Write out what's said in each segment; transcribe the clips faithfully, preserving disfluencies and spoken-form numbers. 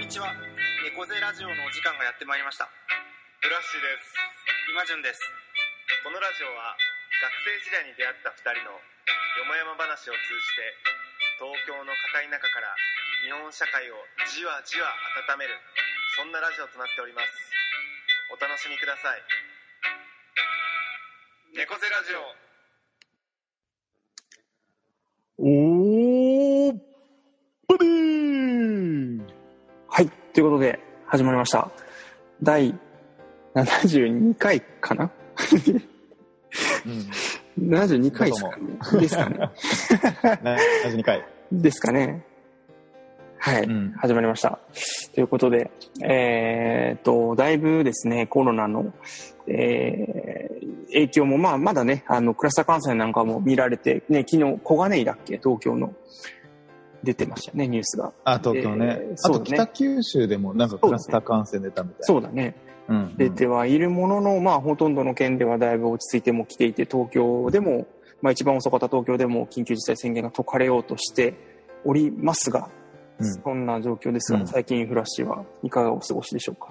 にちは。猫背ラジオのお時間がやってまいりました。 フラッシュです。 今順です。 このラジオは学生時代に出会ったふたりのよもやま話を通じて東京の片田舎から日本社会をじわじわ温める、そんなラジオとなっております。お楽しみください。猫背ラジオ。 おープリーはい、ということで始まりました。だいななじゅうにかいかな、うん、ななじゅうにかいですかね。ですかね。 ななじゅうにかいですかね。はい、うん、始まりました。ということで、えー、っと、だいぶですね、コロナの、えー、影響も、まあ、まだね、あの、クラスター感染なんかも見られて、ね、昨日、小金井だっけ、東京の、出てましたね、ニュースが。 あ、東京ね。えー、あと、北九州でもなんかクラスター感染出たみたいな。 そうだね。うんうん、出てはいるものの、まあ、ほとんどの県ではだいぶ落ち着いてもきていて、東京でも、まあ、一番遅かった東京でも緊急事態宣言が解かれようとしておりますが、うん、そんな状況ですが、うん、最近フラッシュはいかがお過ごしでしょうか。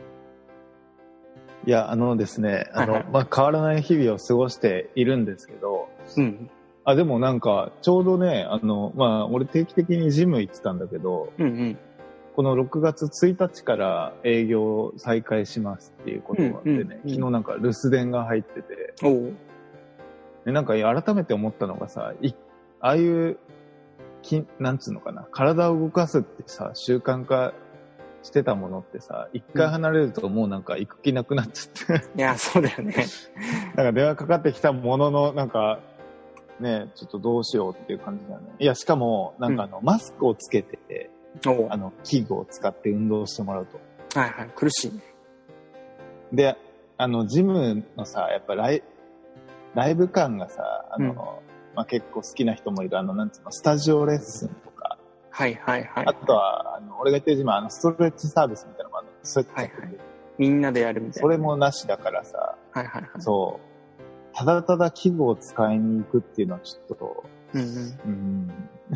いや、あのですね、あの、はいはい、まあ、変わらない日々を過ごしているんですけど、うん、あ、でもなんか、ちょうどね、あの、まあ、俺定期的にジム行ってたんだけど、うんうん、このろくがつついたちから営業再開しますっていうことがあってね、うんうんうん、昨日なんか留守電が入ってて、おでなんか改めて思ったのがさ、いああいうきなんつうのかな、体を動かすってさ、習慣化してたものってさ、一回離れるともうなんか行く気なくなっちゃって、 うん、いや、そうだよね。 なんか電話かかってきたものの、なんか、ね、ちょっとどうしようっていう感じだね。いや、しかも、なんかあの、うん、マスクをつけて、あの、器具を使って運動してもらうと。 はいはい、苦しいね。 で、あの、ジムのさ、やっぱライ、ライブ感がさ、あの、うん、まあ、結構好きな人もいる、あの、なんつうの、スタジオレッスンとか。 はいはいはい。 あとは、あの、俺が言ってるジムは、あの、ストレッチサービスみたいなのがあるの。そうやって、 はいはい。みんなでやるみたいな。 それもなしだからさ、 はいはいはい。 そう。ただただ器具を使いに行くっていうのはちょっと、うんうん。うん、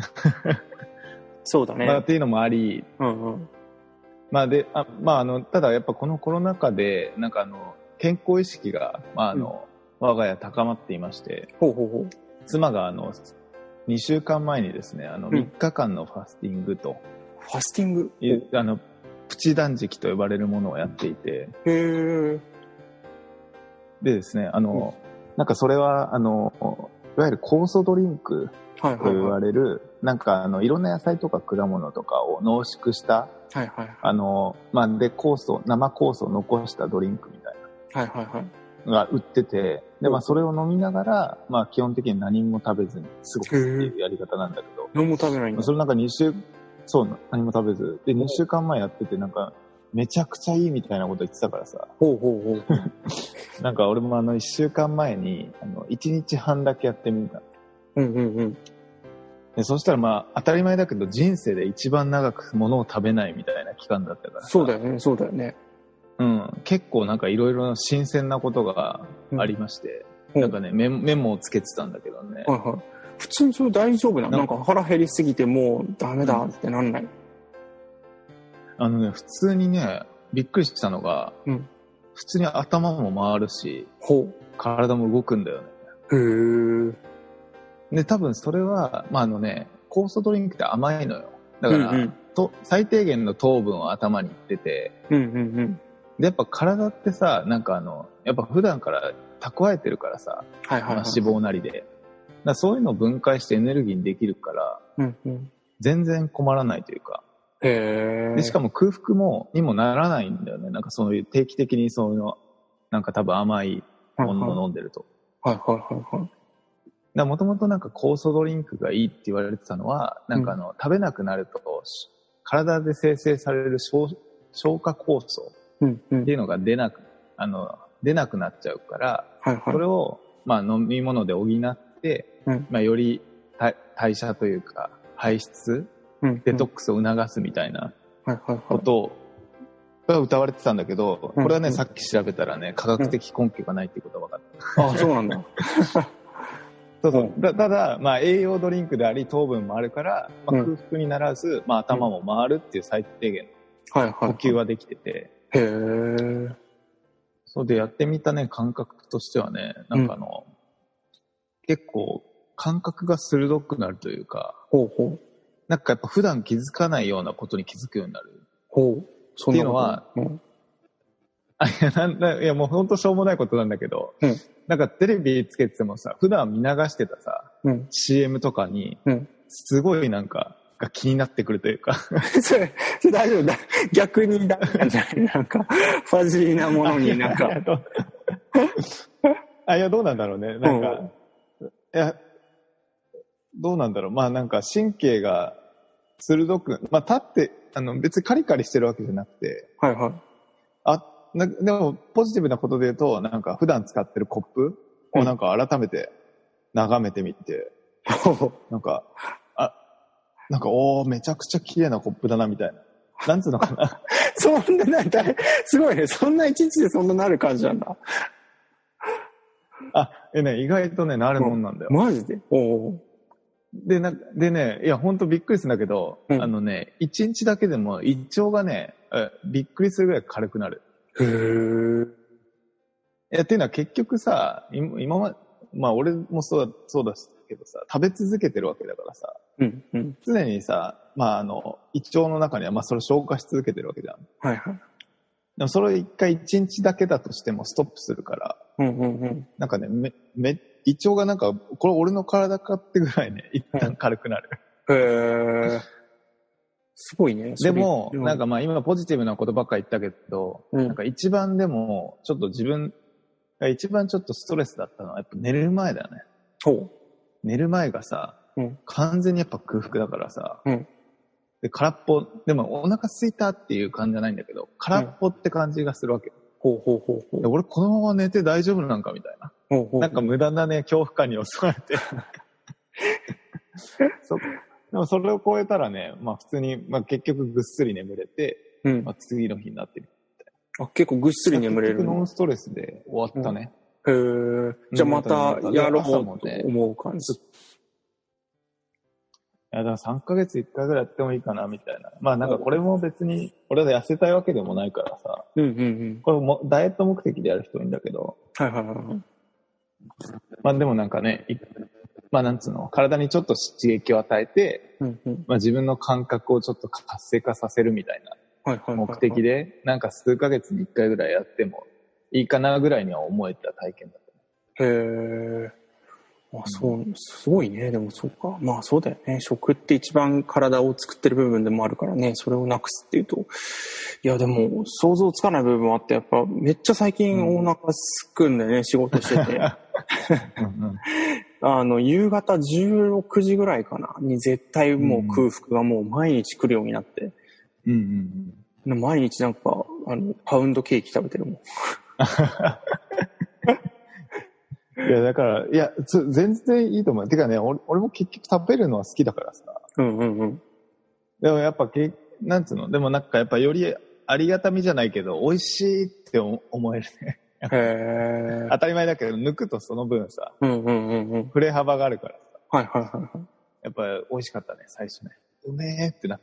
そうだね。 まあ、っていうのもあり、うんうん。まあで、あまああの、ただやっぱこのコロナ禍で、なんかあの、健康意識が、まああの、うん、我が家高まっていまして、 ほうほうほう。 妻があの、にしゅうかんまえにですね、あの、みっかかんのファスティングと、 ファスティングあの、プチ断食と呼ばれるものをやっていて、へー。でですね、あの、うんなんかそれは、あの、いわゆる酵素ドリンクと言われる、はいはいはい、なんかあの、いろんな野菜とか果物とかを濃縮した、はいはいはい、あの、まあ、で、酵素、生酵素を残したドリンクみたいな、はいはいはい、が売ってて、で、まあ、それを飲みながら、まあ、基本的に何も食べずに過ごすっていうやり方なんだけど、 何も食べないんだ。 それなんかに週、そう、何も食べず、で、にしゅうかんまえやってて、なんか、めちゃくちゃいいみたいなこと言ってたからさ。ほうほうほう。なんか俺もあの一週間前に、あの、一日半だけやってみた。うんうんうん。で、そしたらまあ、当たり前だけど人生で一番長く物を食べないみたいな期間だったからさ。 そうだよね、そうだよね。 うん。結構なんかいろいろな新鮮なことがありまして、うん、なんかねメ、メモをつけてたんだけどね。はいはい。 普通にそれ大丈夫なの？なんか腹減りすぎてもうダメだってなんない？うんあのね、普通にね、びっくりしたのが、うん、普通に頭も回るし、ほう体も動くんだよね。へー。で、多分それは、まあ、あのね、酵素ドリンクって甘いのよ。だから、うんうん、と最低限の糖分を頭にいってて、うんうんうん、で、やっぱ体ってさ、なんかあの、やっぱ普段から蓄えてるからさ、はいはいはいまあ、脂肪なりで。だからそういうのを分解してエネルギーにできるから、うんうん、全然困らないというか、へでしかも空腹もにもならないんだよね。なんかそういう定期的にそういうのなんか多分甘いものを飲んでると。はいはいはいはい。だもともとなんか酵素ドリンクがいいって言われてたのは、なんかあの、うん、食べなくなると体で生成される消消化酵素っていうのが出なく、あの出なくなっちゃうから、はいはい、それをまあ飲み物で補って、うん、まあより代謝というか排出デトックスを促すみたいなことが歌われてたんだけど、これはね、さっき調べたらね、科学的根拠がないっていうことが分かった。 ああ、そうなんだ。 そうそう。だただ、まあ、栄養ドリンクであり、糖分もあるから、まあ、空腹にならず、まあ、頭も回るっていう最低限はいはい、 呼吸はできてて。 へー。 そうでやってみたね、感覚としてはね、なんかあの、うん、結構感覚が鋭くなるというか、 ほうほう。 なんかやっぱ普段気づかないようなことに気づくようになる。 ほう。 っていうのは、うん、あ、いや、なんだ、いやもうほんとしょうもないことなんだけど、うん、なんかテレビつけててもさ、普段見流してたさ、うん、シーエム とかに、すごいなんか、が気になってくるというかそれ、それ大丈夫だ。逆にダメなんじゃないなんか、ファジーなものになんか。 あ、いや、どうなんだろうね。なんか、うん、いや、どうなんだろう。まあなんか神経が鋭く、まあ立って、あの別にカリカリしてるわけじゃなくて、 はいはい。 あ、なでもポジティブなことで言うと、なんか普段使ってるコップをなんか改めて眺めてみて、うん、なんか、あ、なんか、おー、めちゃくちゃ綺麗なコップだな、みたいな。なんつうのかな。 そんな、なんだ、すごいね。そんな一日でそんななる感じなんだ。 あ、えね、意外とね、なるもんなんだよ。 マジで？おー。 で、な、でね、いや、ほんとびっくりするんだけど、うん、あのね、一日だけでも胃腸がね、びっくりするぐらい軽くなる。 へー。いや、っていうのは結局さ、今ま、まあ俺もそうだ、そうだけどさ、食べ続けてるわけだからさ、 うんうん、 常にさ、まああの、胃腸の中にはまあそれを消化し続けてるわけじゃん。 はいはい。 でもそれを一回一日だけだとしてもストップするから、 うんうんうん、 なんかね、め、め、胃腸がなんか、これ俺の体かってぐらいね、一旦軽くなる。 へー。すごいね。 でも、なんかまあ今ポジティブなことばっか言ったけど、うん、なんか一番でも、ちょっと自分が一番ちょっとストレスだったのはやっぱ寝る前だよね。 ほう。 寝る前がさ、うん、完全にやっぱ空腹だからさ、 うん、 で空っぽ、でもお腹空いたっていう感じじゃないんだけど、空っぽって感じがするわけ。 ほうほうほうほう。 で俺このまま寝て大丈夫なんかみたいな。 ほうほうほう。 なんか無駄なね、恐怖感に襲われて。そでもそれを超えたらね、まあ普通に、まあ結局ぐっすり眠れて、うん、まあ次の日になってるみたいな。あ、結構ぐっすり眠れる。 結局ノンストレスで終わったね。 うん、へえ。じゃあまたやろうと思う感じ。 いや、だからさんかげついっかいぐらいやってもいいかな、みたいな。まあなんかこれも別に、俺は痩せたいわけでもないからさ。 うんうんうん。 これもダイエット目的でやる人いるんだけど。 はいはいはい。 まあでもなんかね、まあなんつうの、体にちょっと刺激を与えて、うんうん、まあ自分の感覚をちょっと活性化させるみたいな目的で、なんか数ヶ月にいっかいぐらいやってもいいかなぐらいには思えた体験だった、 ね。へー。あ、そう、すごいね。でもそうか。まあそうだよね。食って一番体を作ってる部分でもあるからね。それをなくすっていうと。いやでも想像つかない部分もあって、やっぱめっちゃ最近お腹すくんでね、うん、仕事してて。うんうん、あの、夕方じゅうろくじぐらいかな。に絶対もう空腹がもう毎日来るようになって。 うんうんうん、毎日なんか、あの、パウンドケーキ食べてるもん。 いや、だから、いや、全然いいと思う。てかね、俺, 俺も結局食べるのは好きだからさ。 うんうんうん。 でもやっぱ、なんつうの、でもなんかやっぱよりありがたみじゃないけど、美味しいって思えるね。 へー。 当たり前だけど、抜くとその分さ、 うんうんうんうん。 振れ幅があるからさ。 はいはいはいはい。 やっぱ美味しかったね、最初ね。うめーってなった。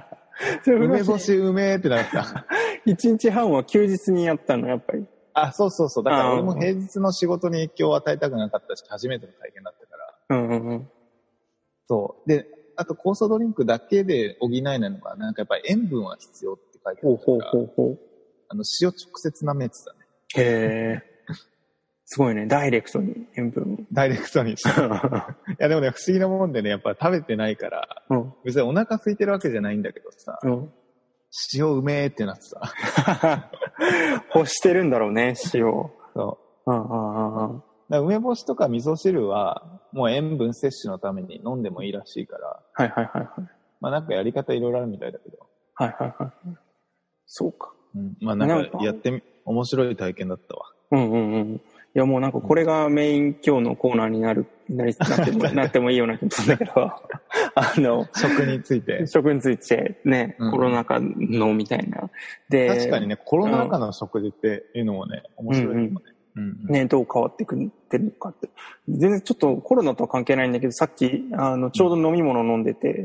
梅干しうめーってなった。 一日半は休日にやったの、やっぱり。 あ、そうそうそう。だから俺も平日の仕事に影響を与えたくなかったし、初めての体験だったから。 うんうんうん。 そう。で、あと酵素ドリンクだけで補えないのが、なんかやっぱり塩分は必要って書いてあるから。 ほうほうほうほう。 あの、塩直接舐めてたね。 へー。すごいね。ダイレクトに塩分。 ダイレクトに。いやでもね、不思議なもんでね、やっぱ食べてないから、うん、別にお腹空いてるわけじゃないんだけどさ、うん、塩うめーってなってさ。 欲してるんだろうね、塩。 そう。 うんうんうん、 だ梅干しとか味噌汁は、もう塩分摂取のために飲んでもいいらしいから。 はいはいはいはい。 まあなんかやり方いろいろあるみたいだけど。 はいはいはい。そうか。 うん、まあなんかやってみ、面白い体験だったわ。 うんうんうん。いやもうなんかこれがメイン今日のコーナーになる、なり、なっても、なってもいいような気がするんだけど、あの、 食について。 食についてね、うん、コロナ禍のみたいな。 で、確かにね、コロナ禍の食事っていうのもね、面白いよね。 うんうんうん、ね、どう変わってくってるのかって。全然ちょっとコロナとは関係ないんだけど、さっき、あの、ちょうど飲み物飲んでて、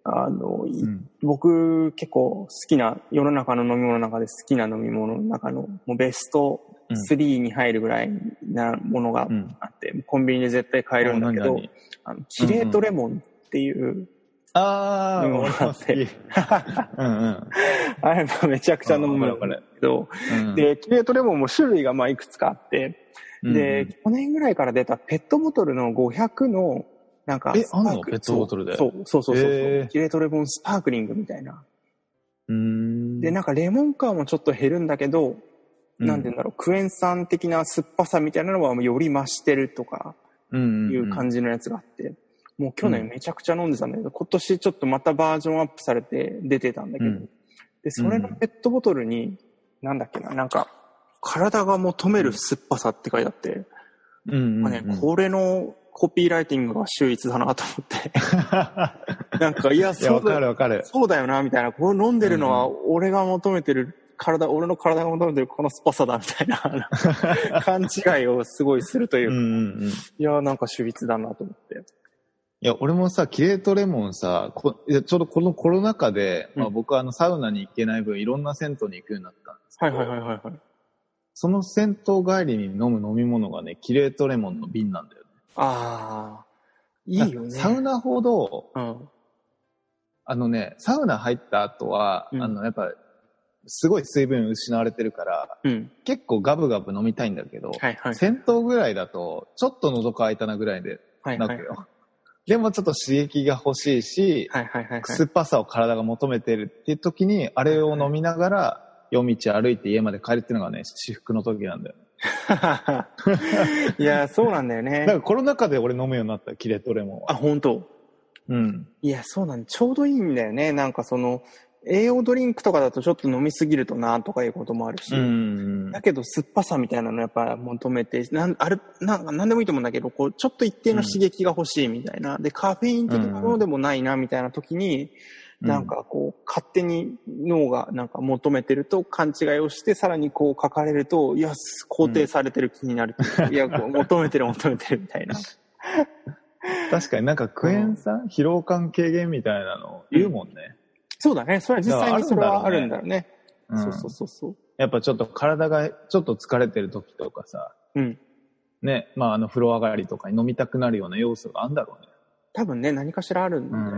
あの、うん、僕結構好きな、世の中の飲み物の中で好きな飲み物の中のもうベストスリーに入るぐらいなものがあって、うん、コンビニで絶対買えるんだけど、あのキレートレモンっていう、うんうん、 ああ、 飲み物があって、うんうん、あれめちゃくちゃ飲むんだけど、うん、で、キレートレモンも種類がまあいくつかあって、で、うん、去年ぐらいから出たペットボトルのごひゃくのなんか、 え、あんのペットボトルで。 そう、そうそうそうそう。キレートレモンスパークリングみたいな。 うーん。 で、なんかレモン感もちょっと減るんだけど、うん、なんて言うんだろう、クエン酸的な酸っぱさみたいなのはより増してるとか、いう感じのやつがあって、うんうんうん、もう去年めちゃくちゃ飲んでたんだけど、今年ちょっとまたバージョンアップされて出てたんだけど、うん、で、それのペットボトルに、なんだっけな、なんか、体が求める酸っぱさって書いてあって、 うんうんうんまあね、これのコピーライティングが秀逸だなと思ってなんかいやそうだいやわかるわかるそうだよなみたいな、これ飲んでるのは俺が求めてる体、俺の体が求めてるこの酸っぱさだみたいな勘違いをすごいするというか、うんうんうん、いやなんか秀逸だなと思って。 いや俺もさキレートレモンさこちょうどこのコロナ禍で、うんまあ、僕はあのサウナに行けない分いろんな銭湯に行くようになったんですけど、 はいはいはいはい、はい、 その銭湯帰りに飲む飲み物がねキレートレモンの瓶なんだよね。 ああ、いいよね。 サウナほど、 うん、 あのね、サウナ入った後は、うん、あの、やっぱ、すごい水分失われてるから、うん、結構ガブガブ飲みたいんだけど、はいはい、銭湯ぐらいだと、ちょっと喉乾いたなぐらいで、なくよ、はいはいはい。でもちょっと刺激が欲しいし、はいはいはいはい、酸っぱさを体が求めてるっていう時に、あれを飲みながら、夜道歩いて家まで帰るっていうのがね、至福の時なんだよね。 いや、そうなんだよね。 だからコロナ禍で俺飲むようになった、キレートレモンは。 あ、本当。 うん。 いや、そうなんだ。ちょうどいいんだよね。なんかその、栄養ドリンクとかだとちょっと飲みすぎるとなとかいうこともあるし、うん、だけど酸っぱさみたいなのやっぱ求めて、なんあれなんか何でもいいと思うんだけど、こうちょっと一定の刺激が欲しいみたいな、うん、でカフェイン的なものでもないなみたいな時に、うん、なんかこう勝手に脳がなんか求めてると勘違いをして、さらにこう書かれると、いや肯定されてる気になる、うん、いやこう求めてる求めてるみたいな。 確かになんかクエン酸、うん、疲労感軽減みたいなの言うもんね。うんそうだね。それは実際にそれはあるんだろうね。うん、そうそうそうそう。 やっぱちょっと体がちょっと疲れてる時とかさ、 うん。 ね、まああの風呂上がりとかに飲みたくなるような要素があるんだろうね。 多分ね、何かしらあるんだよね。うん、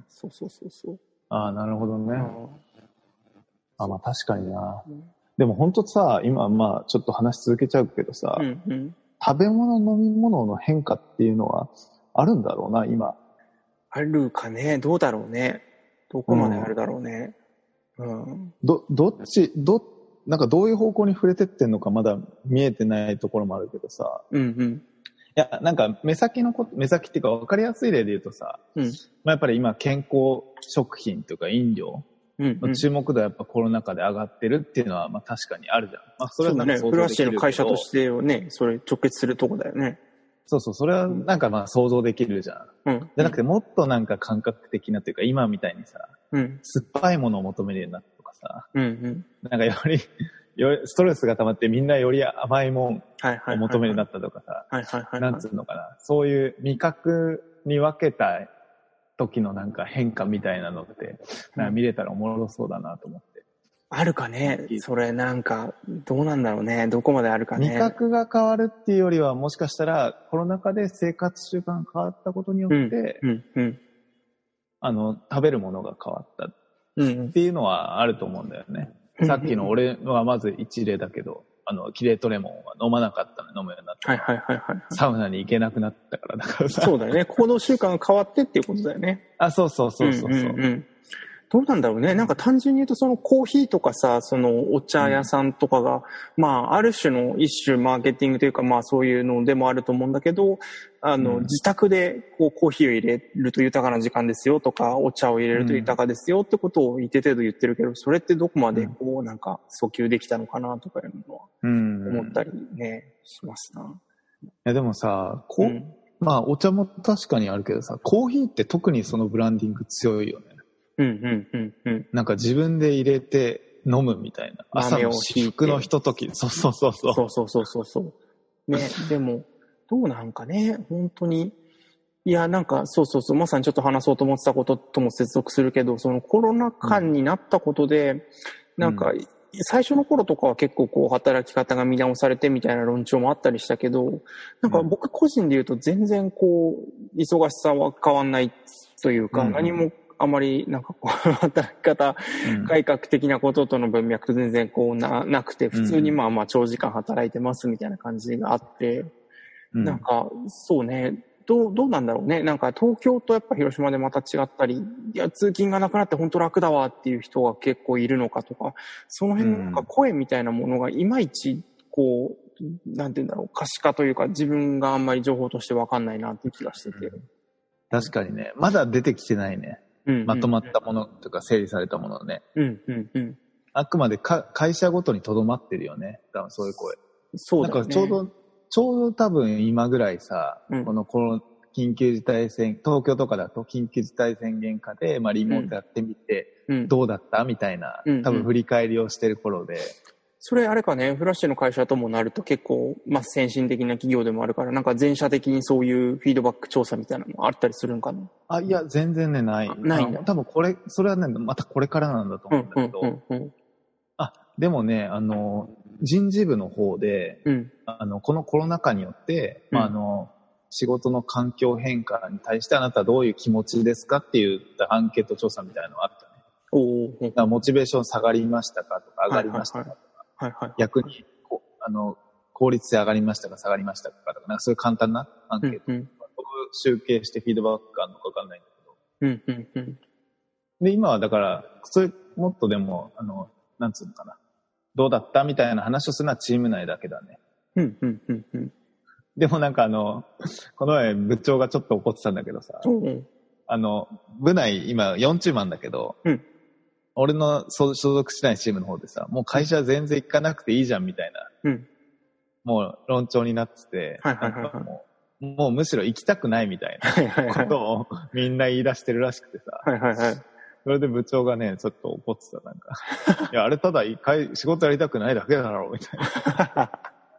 そうそうそうそう。 ああ、なるほどね。あ、まあ確かにな。うん、でも本当さ、今まあちょっと話し続けちゃうけどさ、 うんうん、 食べ物飲み物の変化っていうのはあるんだろうな、今。 あるかね、どうだろうね。どこまであるだろうね。うん。うん、 ど、どっち、ど、なんかどういう方向に触れてってんのかまだ見えてないところもあるけどさ。 うんうん。 いや、なんか目先のこと、目先っていうか分かりやすい例で言うとさ、 うん、 まあやっぱり今健康食品というか飲料の注目度はやっぱコロナ禍で上がってるっていうのはまあ確かにあるじゃん。まあそれはなんか想像できるけど。そうだね。フラッシュの会社としてはね、それ直結するとこだよね。 そうそう、それはなんかまあ想像できるじゃん。 うん。 じゃなくてもっとなんか感覚的なというか今みたいにさ、 うん、 酸っぱいものを求めるようになったとかさ、 うんうん、 なんかより、よりストレスが溜まってみんなより甘いもんを求めるようになったとかさ、なんつうのかな、そういう味覚に分けた時のなんか変化みたいなのって、なんか見れたらおもろそうだなと思って。 あるかね、それなんか、どうなんだろうね、どこまであるかね。 味覚が変わるっていうよりは、もしかしたらコロナ禍で生活習慣が変わったことによって、 うんうんうん、 あの、食べるものが変わったっていうのはあると思うんだよね。うんうん、さっきの俺はまず一例だけど、あの、キレートレモンは飲まなかったのに飲むようになった。 はいはいはいはい。 サウナに行けなくなったからだからさ。 そうだよね。行動習慣が変わってっていうことだよね。 あ、そうそうそうそうそう。うんうんうん、 どうなんだろうね。なんか単純に言うとそのコーヒーとかさ、そのお茶屋さんとかが、うん、まあある種の一種マーケティングというかまあそういうのでもあると思うんだけど、あの、うん、自宅でこうコーヒーを入れると豊かな時間ですよとか、お茶を入れると豊かですよってことを一定程度言ってるけど、それってどこまでこうなんか訴求できたのかなとかいうのは思ったりね、しますな。 いやでもさ、こう、うん、まあお茶も確かにあるけどさ、コーヒーって特にそのブランディング強いよね。 うんうんうんうん。 なんか自分で入れて飲むみたいな。朝の至福のひととき。そうそうそうそう。 そうそうそうそうそう。ね、でも、どうなんかね、本当に、 いや、なんか、そうそうそう、まさにちょっと話そうと思ってたこととも接続するけど、そのコロナ禍になったことで、うん、なんか、最初の頃とかは結構こう、働き方が見直されてみたいな論調もあったりしたけど、なんか僕個人で言うと全然こう、忙しさは変わんないというか、うん、何もあまりなんかこう、働き方、改革的なこととの文脈と全然こうな、なくて、普通にまあまあ長時間働いてますみたいな感じがあって、うん、なんか、そうね、どう、どうなんだろうね。なんか東京とやっぱ広島でまた違ったり、いや、通勤がなくなって本当楽だわっていう人が結構いるのかとか、その辺のなんか声みたいなものがいまいち、こう、なんて言うんだろう、可視化というか自分があんまり情報としてわかんないなっていう気がしてて。 確かにね。まだ出てきてないね。うんうんうん、まとまったものとか整理されたものね。 うんうんうん。 あくまでか会社ごとにとどまってるよね。多分そういう声。 そうだね。 なんかちょうど、ちょうど多分今ぐらいさ、うん、このコロ緊急事態宣言、東京とかだと緊急事態宣言下で、まあリモートやってみて、うん、どうだったみたいな、うん、多分振り返りをしてる頃で。 それあれかね、フラッシュの会社ともなると結構、まあ先進的な企業でもあるから、なんか全社的にそういうフィードバック調査みたいなのあったりするんかな？ あ、いや、全然ね、ない。 ないんだ。 多分これ、それはね、またこれからなんだと思うんだけど。うんうんうんうん、あ、でもね、あの、人事部の方で、うん、あの、このコロナ禍によって、うん、まあ、あの、仕事の環境変化に対してあなたはどういう気持ちですかっていうアンケート調査みたいなのがあったね。 おー。 だからモチベーション下がりましたかとか上がりましたかとか、 はいはいはい、 逆にこうあの効率性上がりましたか下がりましたかとか、なんかそういう簡単なアンケート、うんうん、集計してフィードバックがあるのかわかんないんだけど、 うんうんうん、 で今はだからそういうもっとでもあのなんつうのかな、どうだったみたいな話をするのはチーム内だけだね。 うんうんうんうん。 でもなんかあのこの前部長がちょっと怒ってたんだけどさ、 うん、 あの部内今よんチームあんだけど、 うん、 俺の所属しないチームの方でさ、もう会社全然行かなくていいじゃんみたいな、 うん、 もう論調になってて、 はいはいはいはい、 なんかもう、もうむしろ行きたくないみたいなことをみんな言い出してるらしくてさ、 はいはいはい、 それで部長がね、ちょっと怒ってた、なんか。いや、あれただ仕事やりたくないだけだろう、みたいな。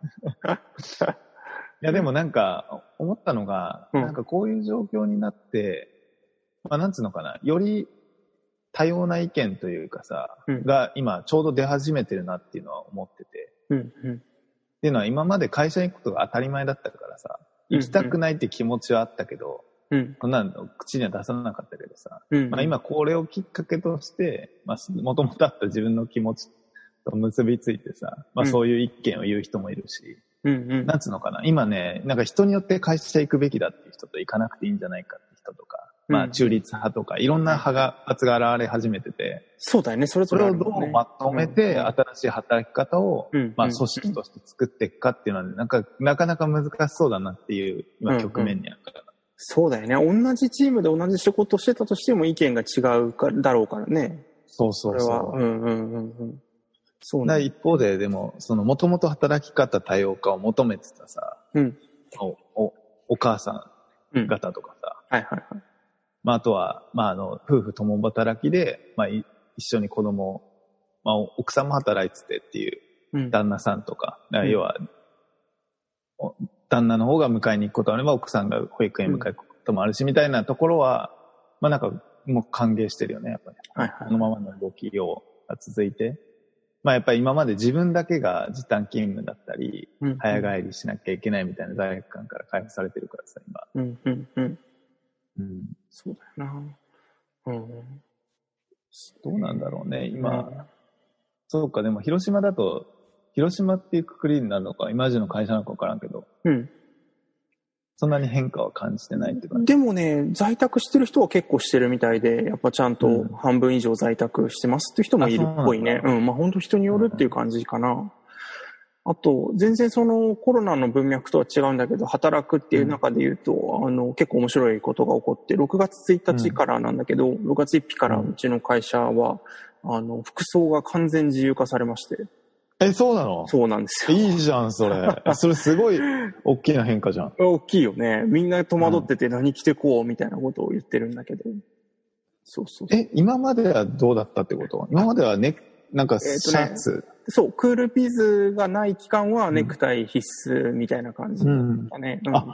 いや、でもなんか、思ったのが、うん、なんかこういう状況になって、まあなんつうのかな、より多様な意見というかさ、うん、が今ちょうど出始めてるなっていうのは思ってて。 うんうん、 っていうのは今まで会社に行くことが当たり前だったからさ、行きたくないって気持ちはあったけど、 うん、 こんなの口には出さなかったけどさ、 うん、 まあ、今これをきっかけとして、まあ、もともとあった自分の気持ちと結びついてさ、まあ、そういう意見を言う人もいるし、 うんうん、 なんつうのかな、今ね、なんか人によって会社行くべきだっていう人と行かなくていいんじゃないかっていう人とか、うん、まあ中立派とか、いろんな派が、発が現れ始めてて、 そうだよね、それぞれ、ね、 それをどうまとめて、新しい働き方を、うん、まあ組織として作っていくかっていうのは、ね、なんか、なかなか難しそうだなっていう、今局面にあるから、うんうん。 そうだよね。同じチームで同じ仕事してたとしても意見が違うかだろうからね。 そうそうそう。 それは。うんうんうんうん。そうね。一方で、でも、その、もともと働き方多様化を求めてたさ、 うん。 お、お、お母さん方とかさ、 うん、はいはいはい。 まあ、あとは、まあ、あの、夫婦共働きで、まあ、一緒に子供を、まあ、奥さんも働いててっていう旦那さんとか、うん、要は、うん、旦那の方が迎えに行くこともあれば、奥さんが保育園に迎えに行くこともあるし、みたいなところは、まあなんか、もう歓迎してるよね、やっぱり。 はいはい、 このままの動きを続いて。まあやっぱり今まで自分だけが時短勤務だったり、うん、早帰りしなきゃいけないみたいな罪悪感から解放されてるからさ、今。 うんうんうん。 うん。 そうだよな。うん。 どうなんだろうね、今。うん、そうか、でも広島だと、広島っていうくくりになるのか、今までの会社なのか分からんけど。 うん。 そんなに変化は感じてないって感じ。 でもね、在宅してる人は結構してるみたいで、やっぱちゃんと半分以上在宅してますっていう人もいるっぽいね。うん、うん、まあ本当人によるっていう感じかな。うん、あと、全然そのコロナの文脈とは違うんだけど、働くっていう中で言うと、うん、あの、結構面白いことが起こって、ろくがつついたちからなんだけど、うん、ろくがつついたちからうちの会社は、あの、服装が完全自由化されまして。 え、そうなの？ そうなんですよ。 いいじゃん、それ。それすごい大きな変化じゃん。 大きいよね。みんな戸惑ってて何着てこうみたいなことを言ってるんだけど。そうそうそう。 え、今まではどうだったってこと？今まではね、なんかシャツ、えーね、 そう、クールビズがない期間はネクタイ必須みたいな感じだね。 うんうん、あ、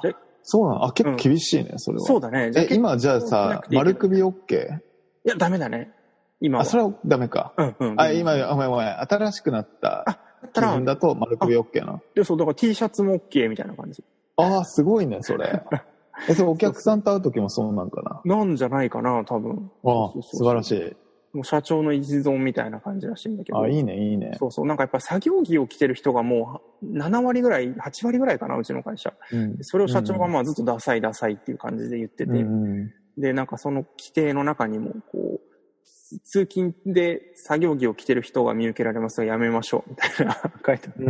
そうなの？あ、結構厳しいね、うん、それは。 そうだね。 え、今じゃあさ、丸首 OK？ いや、ダメだね。今は。 あ、それはダメか。 うんうん。 あ、今、ごめんごめん。新しくなった基準だと丸首 OK な。 で、そう、だから T シャツも OK みたいな感じ。 ああ、すごいね、それ。え、それお客さんと会う時もそうなんかな。 なんじゃないかな、多分。 ああ、素晴らしい。 もう社長の一存みたいな感じらしいんだけど。 あ、いいね、いいね。 そうそう。なんかやっぱ作業着を着てる人がもうななわりぐらい、はちわりぐらいかな、うちの会社。うん、それを社長がまあずっとダサいダサいっていう感じで言ってて。うん、で、なんかその規定の中にも、こう、通勤で作業着を着てる人が見受けられますがやめましょうみたいな書いてあって、うん、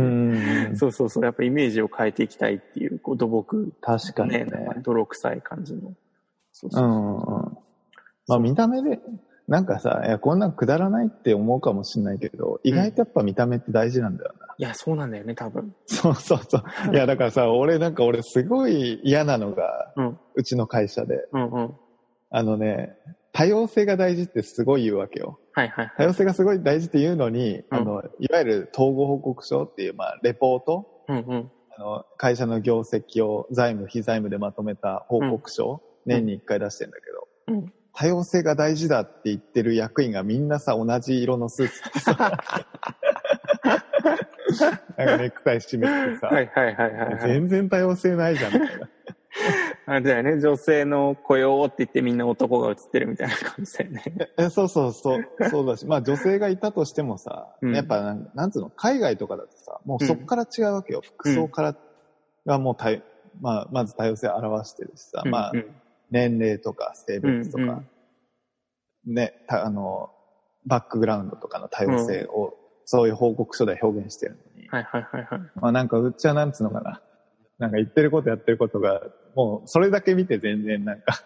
そうそうそう、やっぱイメージを変えていきたいっていう、こう土木、 確かにね、 泥臭い感じの。 そうそうそう。うんうん、まあ見た目で、なんかさ、いや、こんなんくだらないって思うかもしれないけど、意外とやっぱ見た目って大事なんだよな。 うん、いや、そうなんだよね、多分。 そうそうそう。いや、だからさ、俺なんか俺すごい嫌なのが、うん、うちの会社で。うんうん、あのね、多様性が大事ってすごい言うわけよ。はいはいはい。多様性がすごい大事って言うのに、うん、あの、いわゆる統合報告書っていう、まあ、レポート、うんうん、あの、会社の業績を財務、非財務でまとめた報告書、うん、年にいっかい出してんだけど、うん、多様性が大事だって言ってる役員がみんなさ、同じ色のスーツ着てさ、なんかネクタイ締めてさ、はいはいはいはい、はい、全然多様性ないじゃんみたいな。 あれだよね、女性の雇用って言ってみんな男が映ってるみたいな感じだよね。 え、そうそうそう、そうだし、まあ女性がいたとしてもさ、うん、やっぱなん、なんつうの、海外とかだとさ、もうそっから違うわけよ。うん、服装からがもう多、まあ、まず多様性を表してるしさ、うん、まあ、年齢とか性別とか、うんうん、ね、た、あの、バックグラウンドとかの多様性を、うん、そういう報告書で表現してるのに。はいはいはいはい。まあなんかうちはなんつうのかな。なんか言ってることやってることが、もうそれだけ見て全然なんか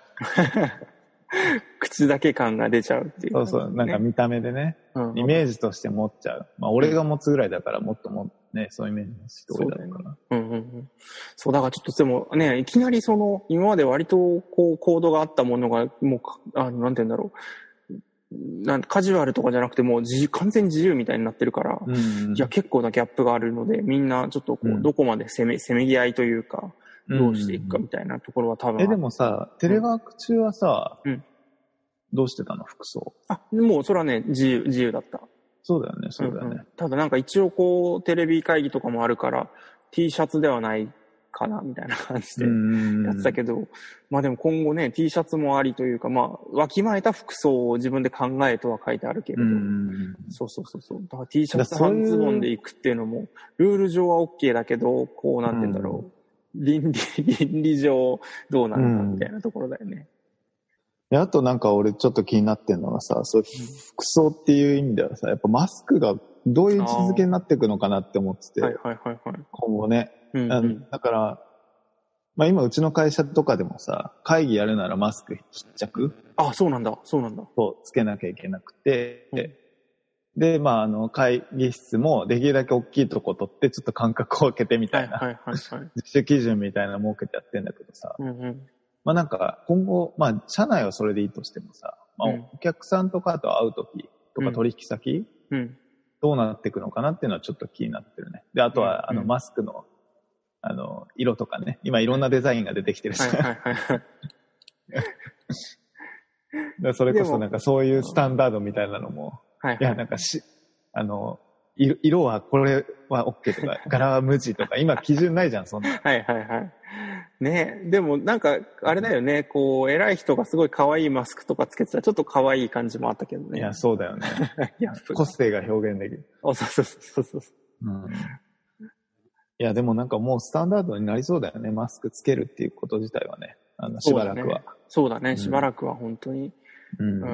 口だけ感が出ちゃうっていう、 ね。そうそう、なんか見た目でね、うん、イメージとして持っちゃう。まあ俺が持つぐらいだからもっともね、そういうイメージの人多いだろうから。うんうんうん。 そう、だからちょっとでもね、いきなりその、今まで割とこう、コードがあったものが、もう、あの、なんて言うんだろう。なんカジュアルとかじゃなくてもう自完全自由みたいになってるから、うんうん、いや結構なギャップがあるのでみんなちょっとこう、うん、どこまで攻め、攻めぎ合いというかどうしていくかみたいなところは多分、 えでもさテレワーク中はさ、うん、どうしてたの服装？ あもうそれはね自由自由だった。 そうだよねそうだよね、うんうん、 ただなんか一応こうテレビ会議とかもあるから T シャツではないかなみたいな感じでやってたけど、まあでも今後ね T シャツもありというかまあわきまえた服装を自分で考えとは書いてあるけれど、そうそうそうそうだから T シャツ半ズボンで行くっていうのもルール上は OK だけどこうなんて言うんだろう、うん、倫理倫理上どうなるかみたいなところだよね、 うん、あとなんか俺ちょっと気になってんのがさそう服装っていう意味ではさやっぱマスクがどういう位置づけになっていくのかなって思ってて、はいはいはいはい、今後ねうんうん、だから、まあ今うちの会社とかでもさ、会議やるならマスク必着。 あ、そうなんだ、そうなんだ。 そう、つけなきゃいけなくて、うん、で、まああの会議室もできるだけ大きいとこ取ってちょっと間隔を空けてみたいな、はいはいはいはい、自主基準みたいなの設けてやってんだけどさ、うんうん、まあなんか今後、まあ社内はそれでいいとしてもさ、まあお客さんとかと会うときとか取引先、うんうん、どうなっていくのかなっていうのはちょっと気になってるね。で、あとはあのマスクのあの、色とかね。今いろんなデザインが出てきてるし。はいはいはい。それこそなんかそういうスタンダードみたいなのも、はいはい、いやなんかし、あの、色, 色はこれは OK とか、柄は無地とか、今基準ないじゃん、そんな。 はいはいはい。ねでもなんか、あれだよね、こう、偉い人がすごい可愛いマスクとかつけてたらちょっと可愛い感じもあったけどね。 いや、そうだよね。個性が表現できる。 そうそうそうそう。うんいや、でもなんかもうスタンダードになりそうだよね。マスクつけるっていうこと自体はね。あの、しばらくは。 そうだね。そうだね、しばらくは本当に。うん。うん、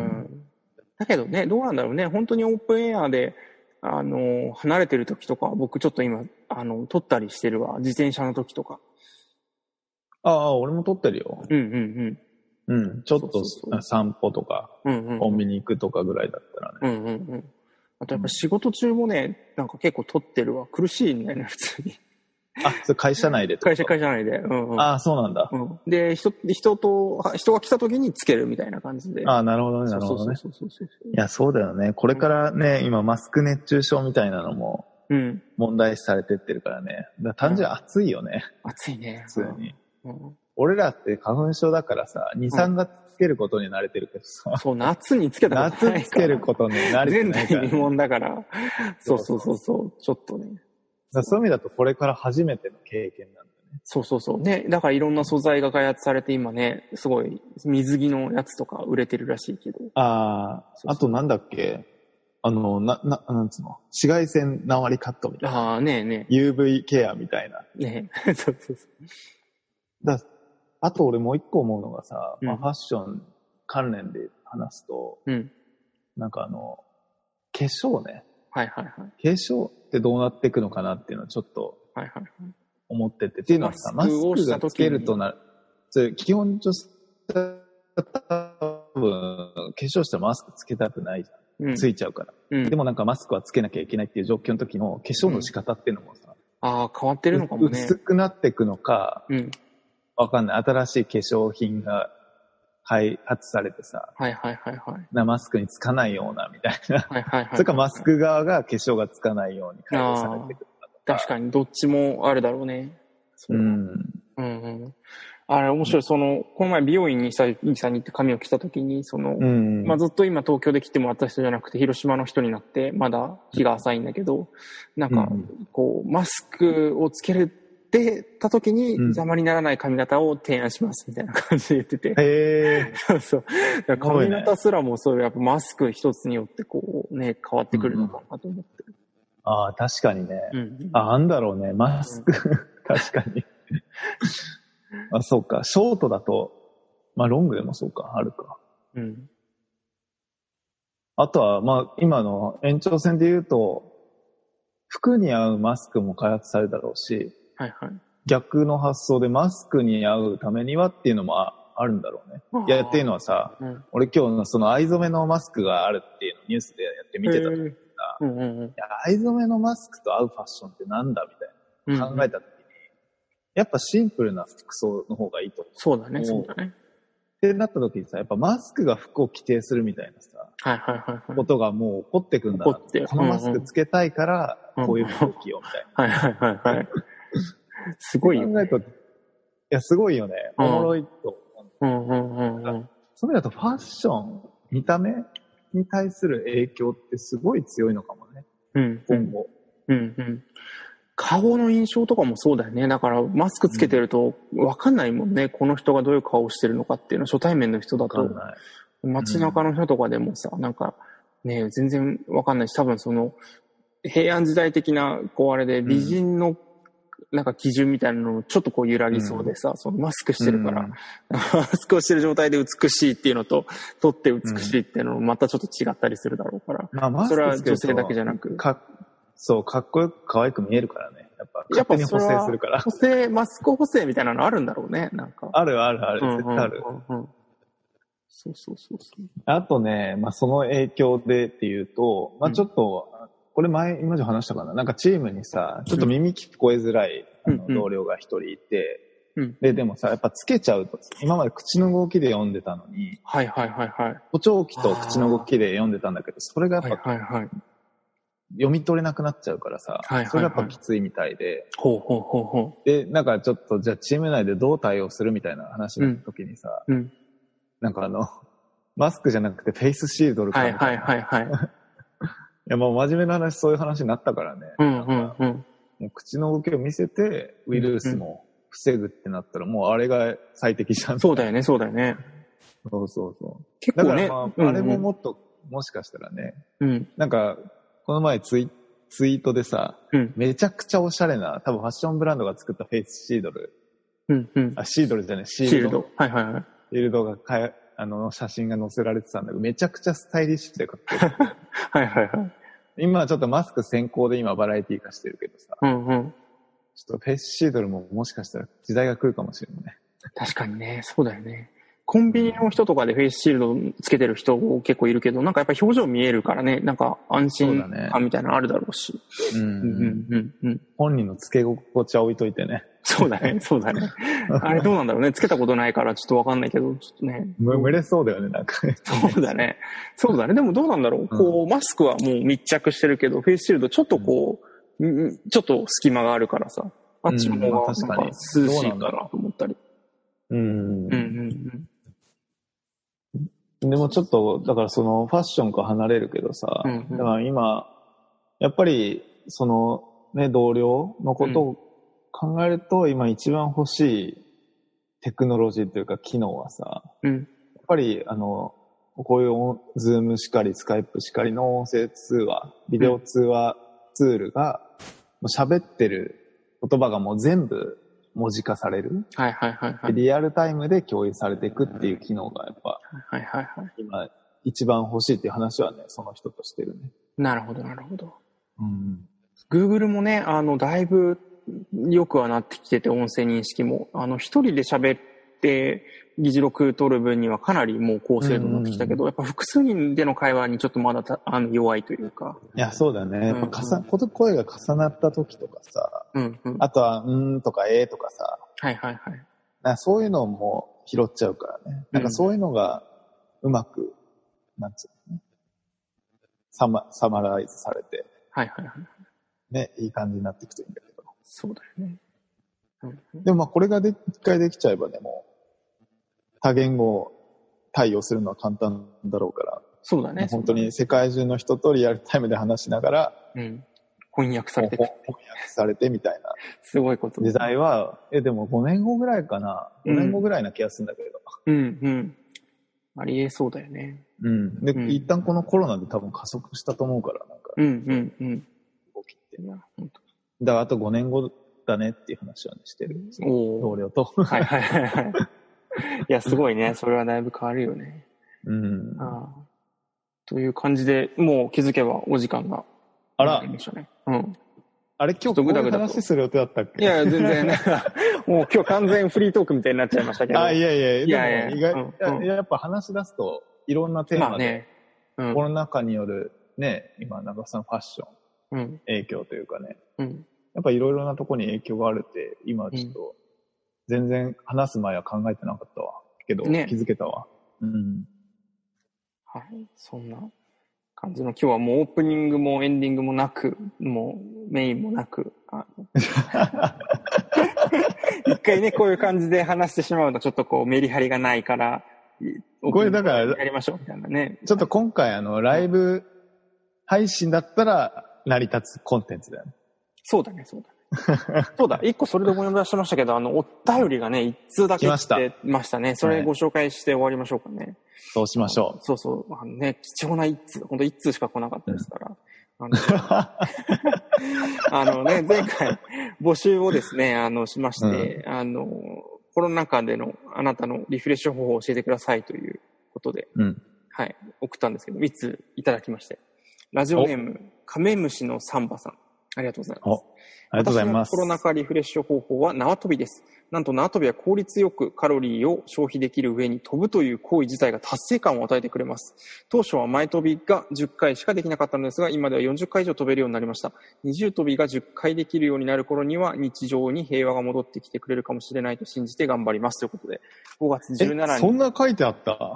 だけどね、どうなんだろうね。本当にオープンエアで、あの、離れてる時とか、僕ちょっと今、あの、撮ったりしてるわ。自転車の時とか。 ああ、俺も撮ってるよ。 うんうんうん。うん。ちょっと散歩とか、うんうん、コンビニ行くとかぐらいだったらね。 うんうんうん。あとやっぱ仕事中もね、なんか結構撮ってるわ。苦しいんだよね、普通に。 あ、それ会社内で会社、会社内で。うんうん、 ああ、そうなんだ。 うん、で、人、人と、人が来た時につけるみたいな感じで。 ああ、なるほどね、なるほどね。そうそうそうそう。いや、そうだよね。これからね、うん、今マスク熱中症みたいなのも、問題視されてってるからね。だから単純に暑いよね。 暑いね。 普通に。 うん、 俺らって花粉症だからさ、に、さんがつつけることに慣れてるけどさ。 そう、夏につけたことないから。 夏つけることに慣れてないから、ね。 前代未聞だから。そうそうそうそう、ちょっとね。 だそういう意味だとこれから初めての経験なんだね。 そうそうそう。ね、だからいろんな素材が開発されて今ね、すごい水着のやつとか売れてるらしいけど。 ああ、あとなんだっけあの、な、な、なんつうの紫外線何割カットみたいな。 ああ、ねえねえ。ユーブイ ケアみたいな。 ねえ。そうそうそう。 だあと俺もう一個思うのがさ、うん、まあ、ファッション関連で話すと、うん、なんかあの、化粧ね。 はいはいはい。化粧ってどうなっていくのかなっていうのはちょっと思ってて。っていうのはさ、マスクがつけるとなる、基本女性多分、化粧したらマスクつけたくないじゃん。うん、ついちゃうから、うん。でもなんかマスクはつけなきゃいけないっていう状況の時の化粧の仕方っていうのもさ、うん、 ああ、変わってるのかもね。 薄くなっていくのか、うん、わかんない。新しい化粧品が開発されてさ、 はいはいはいはい。 なマスクにつかないようなみたいな。はいはいはい、はい。それかマスク側が化粧がつかないように改良されていくのかとか。 確かにどっちもあるだろうね。 うん。 うんうん。あれ面白い。その、この前美容院にさ、イーさんに行って髪を切った時に、その、うん、まあ、ずっと今東京で切ってもらった人じゃなくて、広島の人になって、まだ日が浅いんだけど、なんか、こう、マスクをつけるってた時に邪魔にならない髪型を提案しますみたいな感じで言ってて。 へー。 そうそう。髪型すらもそういうやっぱマスク一つによってこうね、変わってくるのかなと思ってる。 うん、ああ、確かにね。うん、あ、あんだろうね、マスク。うん、確かに。あ、そうか。ショートだと、まあロングでもそうか、あるか。うん。あとは、まあ今の延長線で言うと、服に合うマスクも開発されたろうし、 はいはい。 逆の発想でマスクに合うためにはっていうのも あ, あるんだろうね。いや、っていうのはさ、うん、俺今日のその藍染めのマスクがあるっていうのをニュースでやって見てたんだけどさ、うんうんうん、いや藍染めのマスクと合うファッションってなんだみたいな考えた時に、うんうん、やっぱシンプルな服装の方がいいと思う。 そうだね、そうだね。 ってなった時にさ、やっぱマスクが服を規定するみたいなさ、 はいはいはいはい、 ことがもう起こってくんだな。このマスクつけたいから、こういう服を着ようみたいな。 はいはいはいはい。すごいよ、ね。 考えると、いや、すごいよね。おもろいと思う。 うんうんうんうん。 それだとファッション、見た目に対する影響ってすごい強いのかもね。 うん、 うん。今後。 うんうん。顔の印象とかもそうだよね。だからマスクつけてると分かんないもんね。うん、この人がどういう顔をしてるのかっていうのは初対面の人だと。街中の人とかでもさ、うん、なんかね、全然分かんないし、多分その平安時代的なこうあれで美人のなんか基準みたいなのちょっとこう揺らぎそうでさ、うん、そのマスクしてるから、うん、マスクをしてる状態で美しいっていうのと取って美しいっていうのもまたちょっと違ったりするだろうから、 まあ、マスクそれは女性だけじゃなくかそうかっこよく可愛く見えるからね、やっぱ勝手に補正するから補正マスク補正みたいなのあるんだろうね、なんかあるあるある、絶対ある、 うんうんうん、そうそうそうそう。 あとね、まあその影響でっていうと、まあちょっと、うん、これ前、今じゃ話したかな、なんかチームにさ、ちょっと耳聞こえづらい、うん、あの同僚が一人いて、うん、で、でもさ、やっぱつけちゃうと、今まで口の動きで読んでたのに、 はいはいはいはい。 補聴器と口の動きで読んでたんだけど、それがやっぱ、はいはいはい、読み取れなくなっちゃうからさ、はいはいはい、それがやっぱきついみたいで、 ほうほうほうほう。 で、なんかちょっと、じゃあチーム内でどう対応するみたいな話の時にさ、うんうん、なんかあの、マスクじゃなくてフェイスシールドかみたいな。はいはいはいはい。いやもう真面目な話、そういう話になったからね。 うんうんうん。 もう口の動きを見せて、ウイルスも防ぐってなったら、もうあれが最適じゃん。 そうだよね、そうだよね。 そうそうそう。 結構ね。 だからまあ、うんうん、あれももっと、もしかしたらね。うん。なんか、この前ツイツイートでさ、うん、めちゃくちゃおしゃれな、多分ファッションブランドが作ったフェイスシードル。 うんうん。 あ、シードルじゃない、シールド。シールド。はいはいはい。シールドがかえ、あの、写真が載せられてたんだけど、めちゃくちゃスタイリッシュでかっこいい。 はいはいはい。 今はちょっとマスク先行で今バラエティ化してるけどさ。 うんうん。 ちょっとフェイスシードルももしかしたら時代が来るかもしれないね。 確かにね、そうだよね。コンビニの人とかでフェイスシールドつけてる人結構いるけど、なんかやっぱ表情見えるからね、なんか安心感みたいなのあるだろうし。 う、ね、うんうんうんうん。本人のつけ心地は置いといてね。 そうだね、そうだね。あれどうなんだろうね。つけたことないからちょっとわかんないけど、ちょっとね。 蒸れそうだよね、なんかね。 そうだね。そうだね。でもどうなんだろう。こう、マスクはもう密着してるけど、フェイスシールドちょっとこう、うん、ちょっと隙間があるからさ、あっちの方がなんか涼しいかなと思ったり。 うん。 うんうんうん。でもちょっと、だからそのファッションから離れるけどさ、うんうん、だから今、やっぱり、そのね、同僚のことを考えると、うん、今一番欲しいテクノロジーというか機能はさ、うん、やっぱりあの、こういうズームしかり、スカイプしかりの音声通話、ビデオ通話ツールが、喋ってる言葉がもう全部文字化される。 はいはいはいはい。 リアルタイムで共有されていくっていう機能がやっぱ、 はいはいはい。 今一番欲しいっていう話はね、その人としてるね。 なるほどなるほど。 うん。 Google もね、あの、だいぶ良くはなってきてて、音声認識も。あの、一人で喋って、議事録取る分にはかなりもう高精度になってきたけど、うんうん、やっぱ複数人での会話にちょっとまだたあの弱いというか。 いや、そうだね。やっぱ重、うんうん、声が重なった時とかさ、うんうん、あとは、うーんとかえーとかさ、 はいはいはい。 なんかそういうのも拾っちゃうからね。なんかそういうのがうまく、なんつうのね、サマ、サマライズされて、 はいはいはい。 ね、いい感じになっていくといいんだけど。 そうだよね。 うんうん、でもまあこれがで一回できちゃえばね、もう、多言語対応するのは簡単だろうから。 そうだね。 本当に世界中の人とリアルタイムで話しながら、 うん、翻訳されて翻訳されてみたいな。 すごいこと。 時代は、え、でもごねんごぐらいかな。ごねんごぐらいな気がするんだけど。 うん、うん、うん。ありえそうだよね。 うん。で、うん、一旦このコロナで多分加速したと思うから、なんか。 うん、うん、うん。 動きって。いや、本当。だからあとごねんごだねっていう話はね、してる。同僚と。 はいはいはいはい。いや、すごいね。それはだいぶ変わるよね。 うん。 ああという感じで、もう気づけばお時間が。 あら。 ましたね。うん。 あれ、今日こういう話する予定だったっけ？ いや、全然ね。もう今日完全フリートークみたいになっちゃいましたけど。 あ、いやいや、 いやいや、意外、うん、やっぱ話し出すと、いろんなテーマで、まあねうん、コロナ禍によるね、今、長さんファッション、うん、影響というかね、うん、やっぱいろいろなところに影響があるって、今ちょっと、全然話す前は考えてなかったわ。けど、ね、気づけたわ。うん。 はい、そんな感じの、今日はもうオープニングもエンディングもなく、もうメインもなく、あの一回ね、こういう感じで話してしまうとちょっとこうメリハリがないから、 これだから、 やりましょうみたいなね。 ちょっと今回あの、ライブ配信だったら成り立つコンテンツだよね。 そうだね、そうだね。そうだ、一個それで思い出しましたけど、あの、お便りがね、一通だけ来てましたね。それご紹介して終わりましょうかね。はい、 そうしましょう。 そうそう、あのね、貴重な一通、本当一通しか来なかったですから。うん、あの、あのね、前回募集をですね、あの、しまして、うん、あの、コロナ禍でのあなたのリフレッシュ方法を教えてくださいということで、うん、はい、送ったんですけど、いつついただきまして。ラジオネーム、カメムシのサンバさん。ありがとうございます。 ありがとうございます。 私のコロナ禍リフレッシュ方法は縄跳びです。なんと縄跳びは効率よくカロリーを消費できる上に飛ぶという行為自体が達成感を与えてくれます。当初は前跳びがじゅっかいしかできなかったのですが、今ではよんじゅっかい以上飛べるようになりました。二重跳びがじゅっかいできるようになる頃には日常に平和が戻ってきてくれるかもしれないと信じて頑張りますということで、ごがつじゅうしちにち。 そんな書いてあった？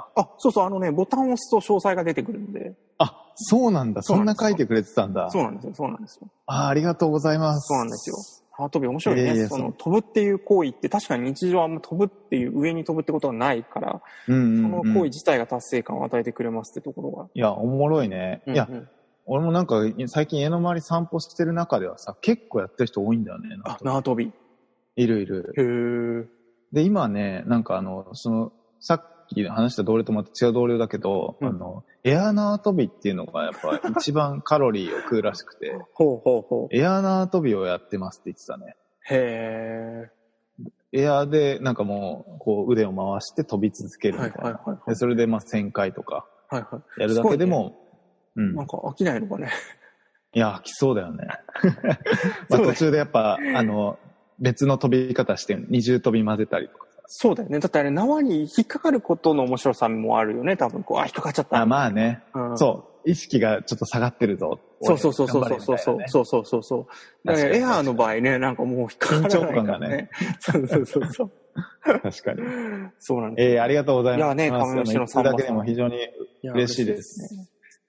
あ、そうそう、あのね、ボタンを押すと詳細が出てくるんで。 あ、そうなんだ。そんな書いてくれてたんだ。 そうなんですよ、そうなんですよ。 あ、ありがとうございます。 そうなんですよ。縄跳び面白いね。えー、その飛ぶっていう行為って確かに日常はあんま飛ぶっていう上に飛ぶってことはないから、うんうんうん、その行為自体が達成感を与えてくれますってところが。 いや、おもろいね。うんうん、いや、俺もなんか最近家の周り散歩してる中ではさ、結構やってる人多いんだよね。 あ、縄跳び。 いるいる。 へー。 で、今ね、なんかあの、その、さっき話した同僚とまた違う同僚だけど、うん、あの、エア縄跳びっていうのがやっぱ一番カロリーを食うらしくて、 ほうほうほう。 エア縄跳びをやってますって言ってたね。 へー。エアでなんかもう、こう腕を回して飛び続けるみたいな。はいはいはいはい、でそれでまあせんかいとか、やるだけでも、はいはいね、 うん。なんか飽きないのかね。 いや、飽きそうだよね。まあ途中でやっぱ、あの、別の飛び方して二重跳び混ぜたりとか。 そうだよね。だってあれ縄に引っかかることの面白さもあるよね。多分こう、あ、引っかかっちゃった。 あ、まあね、うん。そう。意識がちょっと下がってるぞ。 そうそうそうそうそうそうそう。そうそうそうそう。だからエアーの場合ね、なんかもう引っかからないから、ね。緊張感がね。そうそうそうそう。 確かに。 そうなんです。 えー、ありがとうございます。 いやね、カメムシのサンバさん。 だけでも非常に嬉しいです。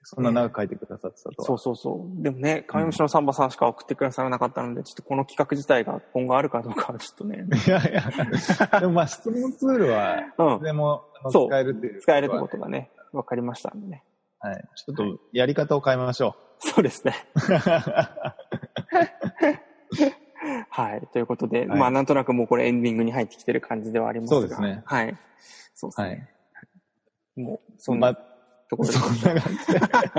そんな長く書いてくださってたとは。 そうそうそう。でもね、カメムシのサンバさんしか送ってくださらなかったので、ちょっとこの企画自体が今後あるかどうかはちょっとね。 いやいや、でもまあ質問ツールは、いつでも使えるっていう、 うん。使えるってことがね、わかりましたんでね。 はい。ちょっとやり方を変えましょう。そうですね。はい。ということで、はい、まあなんとなくもうこれエンディングに入ってきてる感じではありますが。 そうですね。 はい。そうですね。はい、もう、そんな、 なところで。 そんな感じで。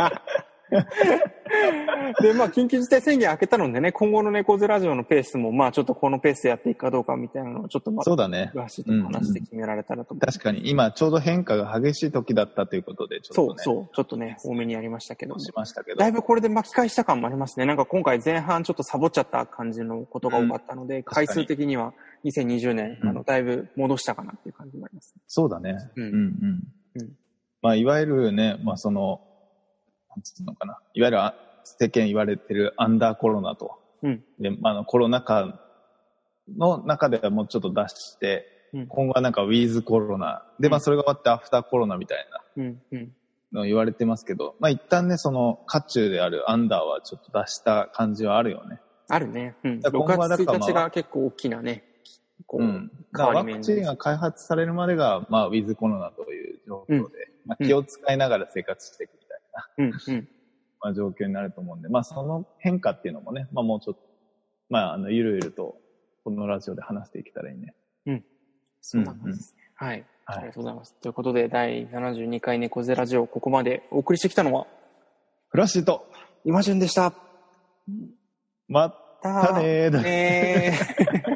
で、まあ、緊急事態宣言明けたのでね、今後の猫背ラジオのペースも、まあ、ちょっとこのペースでやっていくかどうかみたいなのを、ちょっとまた、 そうだね。 詳しいと話して決められたらと思う、うん。確かに、今、ちょうど変化が激しい時だったということで、ちょっとね。 そう、そう、ちょっとね、多めにやりましたけど。 しましたけど。 だいぶこれで巻き返した感もありますね。なんか今回前半ちょっとサボっちゃった感じのことが多かったので、うん、回数的にはにせんにじゅうねん、うん、あの、だいぶ戻したかなっていう感じもあります、ね。 そうだね。 うん。 うん、うん。うん。まあ、いわゆるね、まあ、その、なんつうのかな。いわゆる世間言われてるアンダーコロナと。 うん。 で、まあ、あのコロナ禍の中ではもうちょっと出して、うん、今後はなんかウィズコロナ。で、まあそれが終わってアフターコロナみたいなのを言われてますけど、まあ一旦ね、その渦中であるアンダーはちょっと出した感じはあるよね。 あるね。うん。ろくがつついたちが結構大きなね。こう、うん、 変わり目ワクチンが開発されるまでが、まあウィズコロナという状況で、うん、まあ気を使いながら生活していくみたいな。 うん。うん。 まあ、状況になると思うんで、まあその変化っていうのもね、まあもうちょっと、まああの、ゆるゆるとこのラジオで話していけたらいいね。 うん。そんな感じですね。うんうん、はい。ありがとうございます。はい、ということで、だいななじゅうにかい猫背ラジオ、ここまでお送りしてきたのは、 フラッシーと、 今順でした。 またねーだねー。